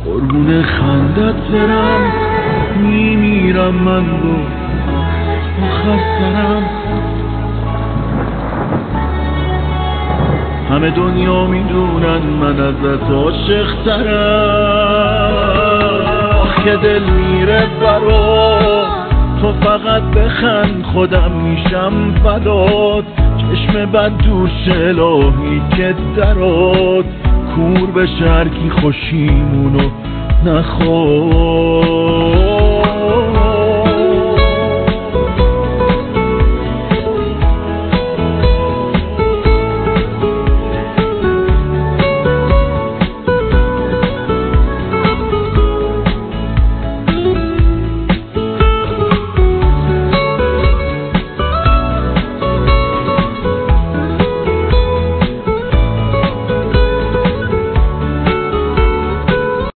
قربون خندت برم میمیرم من رو آخر سرم. همه دنیا میدونن من ازت عاشق ترم. آخه دل میره برات تو فقط بخند خودم میشم فدات. چشم بد دوش الهی که درات کور به شرکی خوشیمونو نخواد.